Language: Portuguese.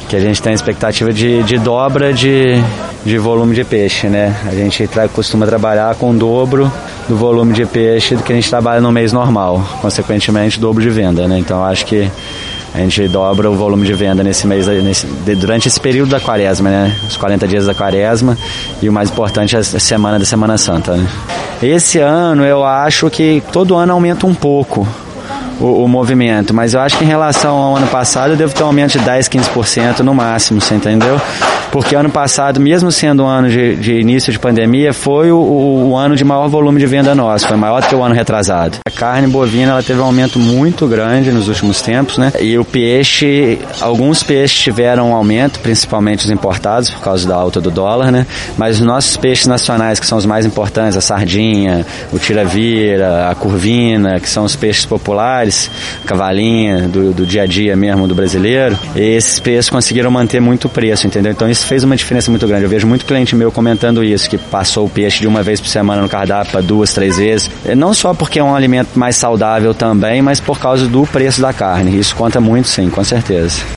que a gente tem a expectativa de dobra de volume de peixe, né? A gente costuma trabalhar com o dobro do volume de peixe do que a gente trabalha no mês normal, consequentemente dobro de venda, né? Então acho que a gente dobra o volume de venda nesse mês, durante esse período da quaresma, né? Os 40 dias da quaresma, e o mais importante é a semana da Semana Santa, né? Esse ano eu acho que todo ano aumenta um pouco o movimento, mas eu acho que em relação ao ano passado eu devo ter um aumento de 10, 15% no máximo, você entendeu? Porque ano passado, mesmo sendo um ano de início de pandemia, foi o ano de maior volume de venda nosso, foi maior do que o ano retrasado. A carne bovina ela teve um aumento muito grande nos últimos tempos, né? E o peixe, alguns peixes tiveram um aumento, principalmente os importados, por causa da alta do dólar, né? Mas os nossos peixes nacionais, que são os mais importantes, a sardinha, o tira-vira, a curvina, que são os peixes populares, a cavalinha do dia a dia mesmo do brasileiro, esses peixes conseguiram manter muito o preço, entendeu? Então isso fez uma diferença muito grande. Eu vejo muito cliente meu comentando isso, que passou o peixe de uma vez por semana no cardápio para 2, 3 vezes. Não só porque é um alimento mais saudável também, mas por causa do preço da carne. Isso conta muito, sim, com certeza.